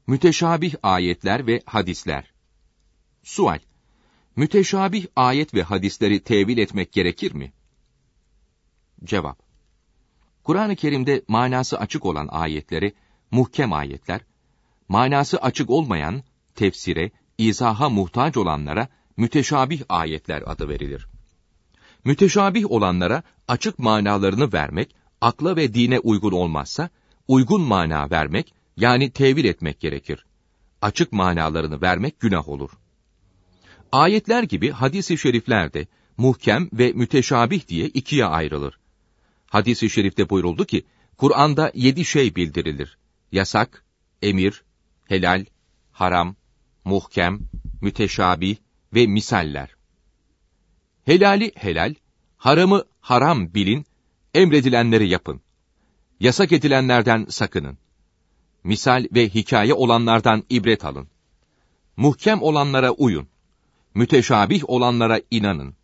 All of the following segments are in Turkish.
Müteşabih ayetler ve hadisler. Sual: Müteşabih ayet ve hadisleri tevil etmek gerekir mi? Cevap: Kur'an-ı Kerim'de manası açık olan ayetleri muhkem ayetler, manası açık olmayan, tefsire, izaha muhtaç olanlara müteşabih ayetler adı verilir. Müteşabih olanlara açık manalarını vermek, akla ve dine uygun olmazsa, uygun mana vermek, yani tevil etmek gerekir. Açık manalarını vermek günah olur. Ayetler gibi hadis-i şerifler de muhkem ve müteşabih diye ikiye ayrılır. Hadis-i şerifte buyuruldu ki, Kur'an'da 7 şey bildirilir: yasak, emir, helal, haram, muhkem, müteşabih ve misaller. Helali helal, haramı haram bilin, emredilenleri yapın. Yasak edilenlerden sakının. Misal ve hikaye olanlardan ibret alın. Muhkem olanlara uyun. Müteşabih olanlara inanın.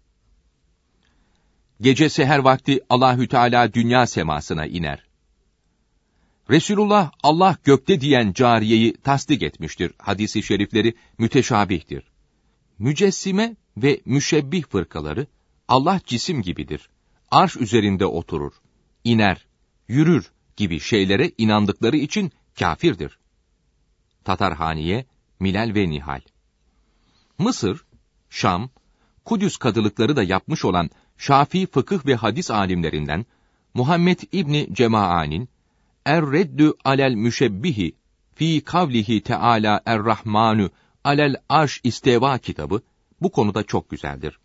Gece seher vakti Allahü Teala dünya semasına iner. Resulullah Allah gökte diyen cariyeyi tasdik etmiştir. Hadis-i şerifleri müteşabihtir. Mücessime ve müşebbih fırkaları Allah cisim gibidir, arş üzerinde oturur, iner, yürür gibi şeylere inandıkları için kâfirdir. Tatarhaniye, Milal ve Nihal. Mısır, Şam, Kudüs kadılıkları da yapmış olan Şafii fıkıh ve hadis alimlerinden Muhammed İbni Cemaa'nin Er-Reddü alel müşebbihi fi kavlihi Teala Er-Rahmanu alel arş isteva kitabı bu konuda çok güzeldir.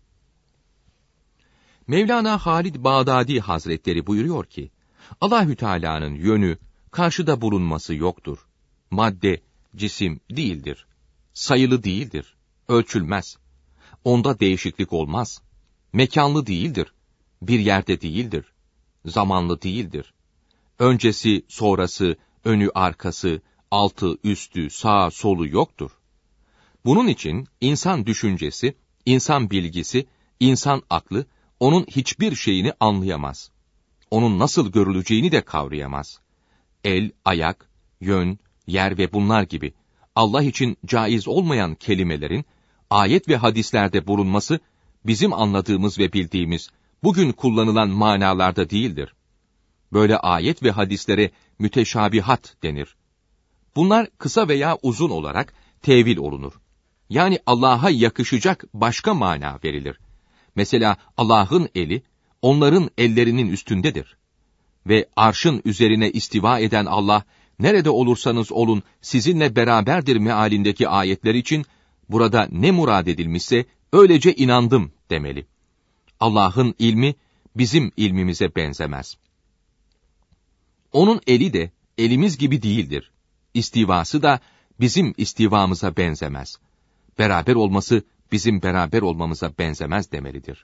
Mevlana Halid Bağdadi Hazretleri buyuruyor ki, Allahü Teala'nın yönü, karşıda bulunması yoktur. Madde, cisim değildir. Sayılı değildir. Ölçülmez. Onda değişiklik olmaz. Mekanlı değildir. Bir yerde değildir. Zamanlı değildir. Öncesi, sonrası, önü, arkası, altı, üstü, sağı, solu yoktur. Bunun için insan düşüncesi, insan bilgisi, insan aklı, onun hiçbir şeyini anlayamaz. Onun nasıl görüleceğini de kavrayamaz. El, ayak, yön, yer ve bunlar gibi Allah için caiz olmayan kelimelerin ayet ve hadislerde bulunması bizim anladığımız ve bildiğimiz bugün kullanılan manalarda değildir. Böyle ayet ve hadislere müteşabihat denir. Bunlar kısa veya uzun olarak tevil olunur. Yani Allah'a yakışacak başka mana verilir. Mesela Allah'ın eli, onların ellerinin üstündedir. Ve arşın üzerine istiva eden Allah, nerede olursanız olun sizinle beraberdir mealindeki ayetler için, burada ne murad edilmişse, öylece inandım demeli. Allah'ın ilmi, bizim ilmimize benzemez. Onun eli de, elimiz gibi değildir. İstivası da, bizim istivamıza benzemez. Beraber olması, bizim beraber olmamıza benzemez demelidir.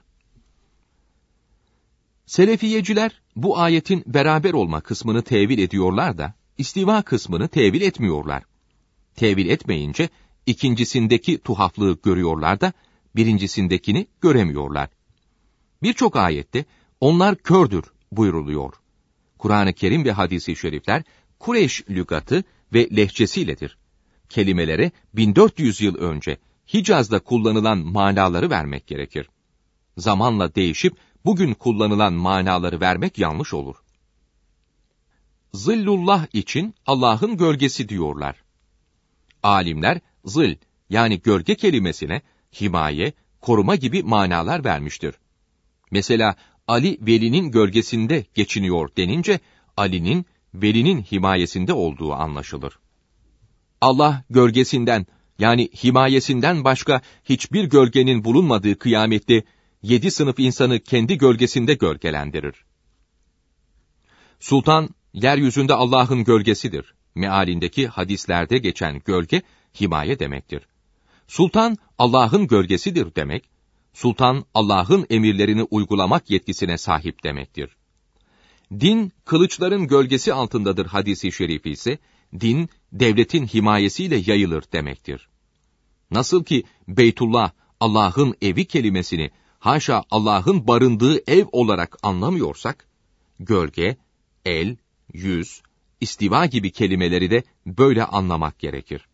Selefiyeciler, bu ayetin beraber olma kısmını tevil ediyorlar da, istiva kısmını tevil etmiyorlar. Tevil etmeyince, ikincisindeki tuhaflığı görüyorlar da, birincisindekini göremiyorlar. Birçok ayette, onlar kördür buyuruluyor. Kur'an-ı Kerim ve hadis-i şerifler, Kureyş lügatı ve lehçesiyledir. Kelimelere 1400 yıl önce Hicaz'da kullanılan manaları vermek gerekir. Zamanla değişip bugün kullanılan manaları vermek yanlış olur. Zillullah için Allah'ın gölgesi diyorlar. Alimler zil yani gölge kelimesine himaye, koruma gibi manalar vermiştir. Mesela Ali velinin gölgesinde geçiniyor denince Ali'nin velinin himayesinde olduğu anlaşılır. Allah gölgesinden yani himayesinden başka hiçbir gölgenin bulunmadığı kıyamette 7 sınıf insanı kendi gölgesinde gölgelendirir. Sultan, yeryüzünde Allah'ın gölgesidir. Mealindeki hadislerde geçen gölge, himaye demektir. Sultan, Allah'ın gölgesidir demek, sultan, Allah'ın emirlerini uygulamak yetkisine sahip demektir. Din, kılıçların gölgesi altındadır hadisi şerifi ise, din, devletin himayesiyle yayılır demektir. Nasıl ki Beytullah, Allah'ın evi kelimesini, haşa Allah'ın barındığı ev olarak anlamıyorsak, gölge, el, yüz, istiva gibi kelimeleri de böyle anlamak gerekir.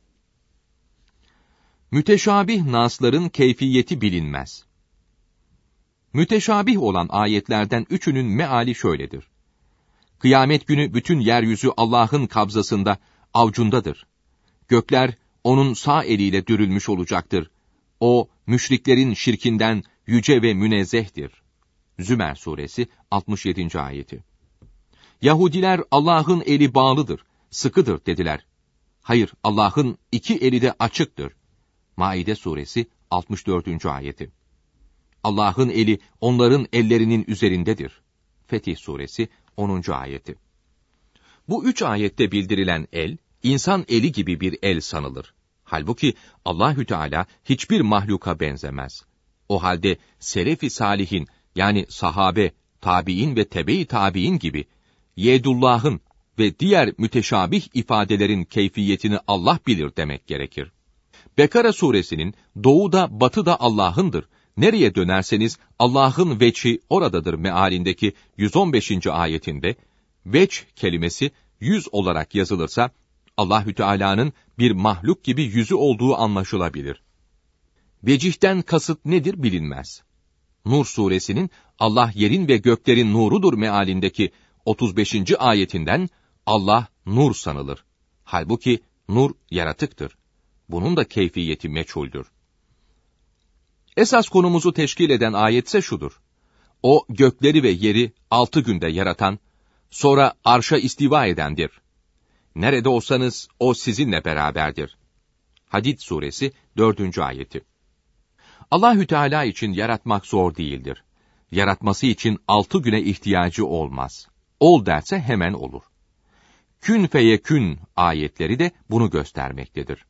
Müteşabih nasların keyfiyeti bilinmez. Müteşabih olan ayetlerden üçünün meali şöyledir. Kıyamet günü bütün yeryüzü Allah'ın kabzasında, avcundadır. Gökler onun sağ eliyle dürülmüş olacaktır. O, müşriklerin şirkinden yüce ve münezzehtir. Zümer suresi 67. ayeti. Yahudiler Allah'ın eli bağlıdır, sıkıdır dediler. Hayır, Allah'ın iki eli de açıktır. Maide suresi 64. ayeti. Allah'ın eli onların ellerinin üzerindedir. Fetih suresi 10. ayeti. Bu üç ayette bildirilen el, insan eli gibi bir el sanılır. Halbuki Allahü Teala hiçbir mahluka benzemez. O halde selef-i salihin, yani sahabe, tabiin ve tebe-i tabiin gibi yedullah'ın ve diğer müteşabih ifadelerin keyfiyetini Allah bilir demek gerekir. Bekara suresinin doğuda batıda Allah'ındır, nereye dönerseniz Allah'ın veçhi oradadır mealindeki 115. ayetinde veç kelimesi yüz olarak yazılırsa Allahü Teala'nın bir mahluk gibi yüzü olduğu anlaşılabilir. Vecihten kasıt nedir bilinmez. Nur suresinin Allah yerin ve göklerin nurudur mealindeki 35. ayetinden Allah nur sanılır. Halbuki nur yaratıktır. Bunun da keyfiyeti meçhuldür. Esas konumuzu teşkil eden ayetse şudur. O gökleri ve yeri 6 günde yaratan, sonra arşa istiva edendir. Nerede olsanız o sizinle beraberdir. Hadid suresi 4. ayeti. Allahü Teala için yaratmak zor değildir. Yaratması için 6 güne ihtiyacı olmaz. Ol derse hemen olur. Kün feyekün ayetleri de bunu göstermektedir.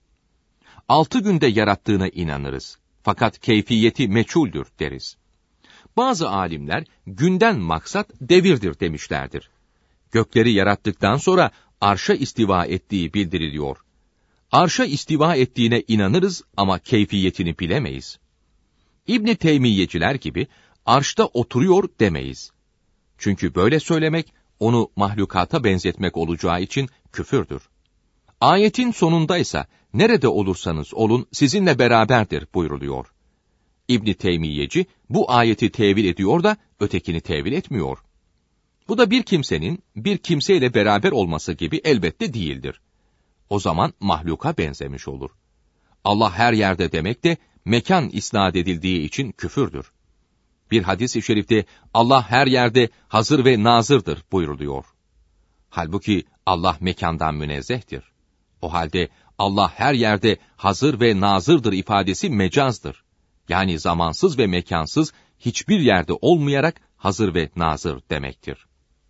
6 günde yarattığına inanırız. Fakat keyfiyeti meçhuldür deriz. Bazı alimler günden maksat devirdir demişlerdir. Gökleri yarattıktan sonra arşa istiva ettiği bildiriliyor. Arşa istiva ettiğine inanırız ama keyfiyetini bilemeyiz. İbn Teymiyeciler gibi arşta oturuyor demeyiz. Çünkü böyle söylemek onu mahlukata benzetmek olacağı için küfürdür. Ayetin sonundaysa nerede olursanız olun sizinle beraberdir buyruluyor. İbn Teymiyeci bu ayeti tevil ediyor da ötekini tevil etmiyor. Bu da bir kimsenin bir kimseyle beraber olması gibi elbette değildir. O zaman mahluka benzemiş olur. Allah her yerde demek de mekan isnat edildiği için küfürdür. Bir hadis-i şerifte Allah her yerde hazır ve nazırdır buyruluyor. Halbuki Allah mekandan münezzehtir. O halde Allah her yerde hazır ve nazırdır ifadesi mecazdır. Yani zamansız ve mekansız hiçbir yerde olmayarak hazır ve nazır demektir.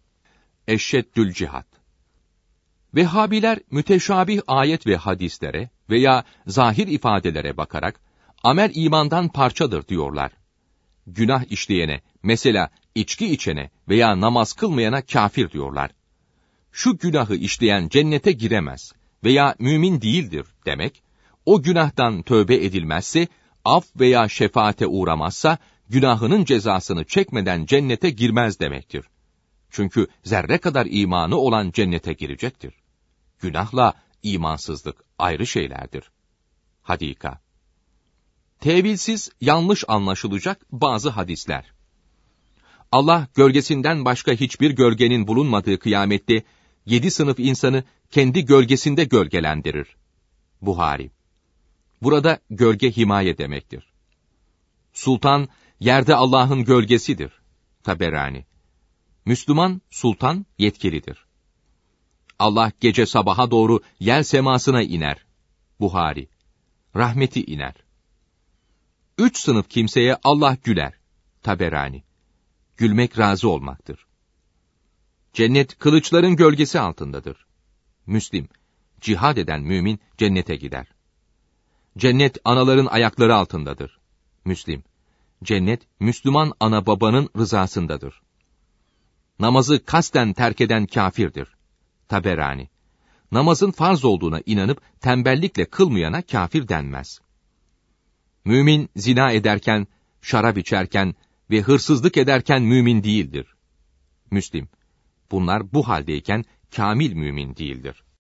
Eşşeddül cihat. Vehhabiler müteşabih ayet ve hadislere veya zahir ifadelere bakarak amel imandan parçadır diyorlar. Günah işleyene, mesela içki içene veya namaz kılmayana kafir diyorlar. Şu günahı işleyen cennete giremez veya mümin değildir demek, o günahtan tövbe edilmezse, af veya şefaate uğramazsa, günahının cezasını çekmeden cennete girmez demektir. Çünkü zerre kadar imanı olan cennete girecektir. Günahla imansızlık ayrı şeylerdir. Hadika. Tevilsiz, yanlış anlaşılacak bazı hadisler. Allah gölgesinden başka hiçbir gölgenin bulunmadığı kıyamette 7 sınıf insanı kendi gölgesinde gölgelendirir. Buhari. Burada gölge himaye demektir. Sultan, yerde Allah'ın gölgesidir. Taberani. Müslüman, sultan yetkilidir. Allah gece sabaha doğru yer semasına iner. Buhari. Rahmeti iner. 3 sınıf kimseye Allah güler. Taberani. Gülmek razı olmaktır. Cennet kılıçların gölgesi altındadır. Müslim. Cihad eden mümin cennete gider. Cennet anaların ayakları altındadır. Müslim. Cennet Müslüman ana babanın rızasındadır. Namazı kasten terk eden kâfirdir. Taberani. Namazın farz olduğuna inanıp tembellikle kılmayana kâfir denmez. Mümin zina ederken, şarap içerken ve hırsızlık ederken mümin değildir. Müslim. Bunlar bu haldeyken kamil mümin değildir.